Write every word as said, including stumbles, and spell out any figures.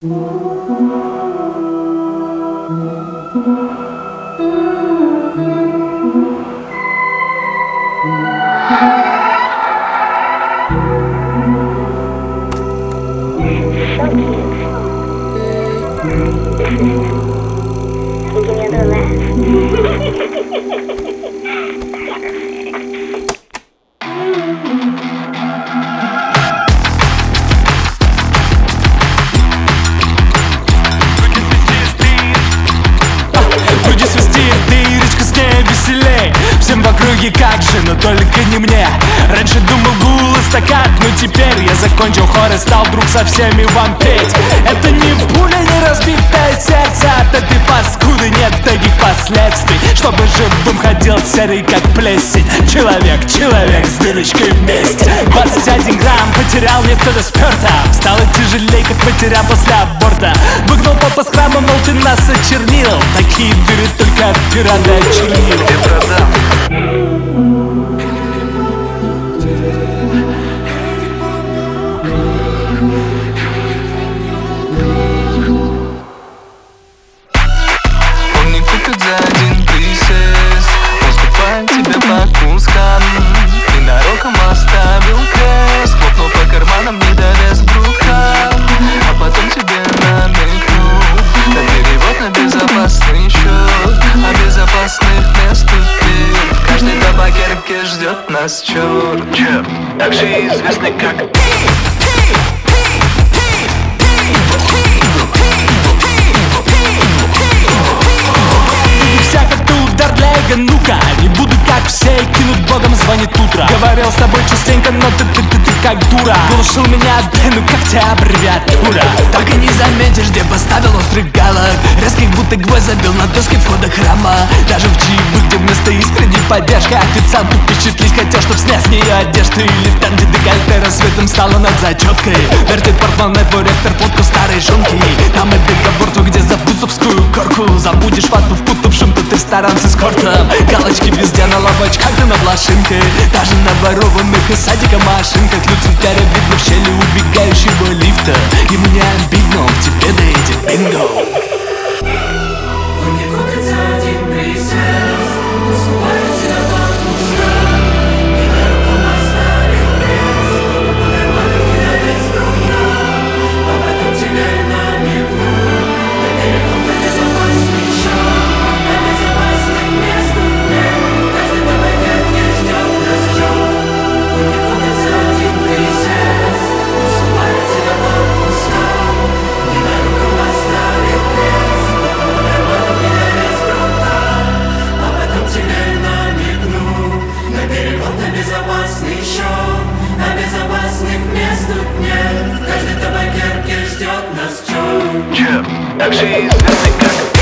Вроде свистит, да и речка с ней веселей. Всем в округе как же, но только не мне. Раньше думал гул и стакат, но теперь я закончил хор и стал вдруг со всеми вам петь. Это не пуля, не разбитое сердце, от этой паскуды нет таких последствий. Чтобы живым ходил серый как плесень. Человек, человек с дырочкой вместе. Двадцать один грамм потерял мне кто-то спёрта. Стало тяжелей, как потерял после аборта. Выгнал папа с храма, мол, ты нас очернил. Такие дыры только от пирата очернил. Где продам? Он не купит за один присест, наступает тебе по кускам. Ненароком оставил крест, хлопнул по карманам, не довез к рукам. А потом тебе намекнул на перевод на безопасный счет. А безопасных мест тут нет, в каждой табакерке ждет нас черт. Также известный как Удар для эго, ну-ка, не буду как все, кинут богом, звонит утро. Говорил с тобой частенько, но ты, ты, ты, ты как дура. Глушил меня, да ну как тебя аббревиатура. Так и не заметишь, где поставил острый галок. Резких будто гвоздь забил на доске входа храма. Даже в чаевых, где вместо искренней поддержки официанту впечатлить хотел, чтоб снять с нее одежду. Или там, где декольте рассветом стало над зачеткой. Вертит портмоне твой ректор, фотку старой жонки. Там и договор, где за бузовскую корку. Забудешь фату в путавшем тут ресторан с эскортом. Галочки везде на лавочках да над лошинкой. Даже на ворованных из садика машинках. Люцифера видно в щели убегающего лифта. И мне обидно, в тебе да эти бинго. Он не купит за один присест, наступает тебя по кускам. Ненароком оставил крест, хлопнул по карманам, не довез к рукам. А потом тебе намекнул на переход на безопасный счет. На безопасных мест тут нет, в каждой табакерке ждет нас черт. Он не купит за один присест, наступает тебя по кускам. Ненароком оставил крест, хлопнул по карманам, не довез к рукам. А потом тебе намекнул на переход на безопасный счет. На безопасных мест тут нет, в каждой табакерке ждет нас черт. Также известный как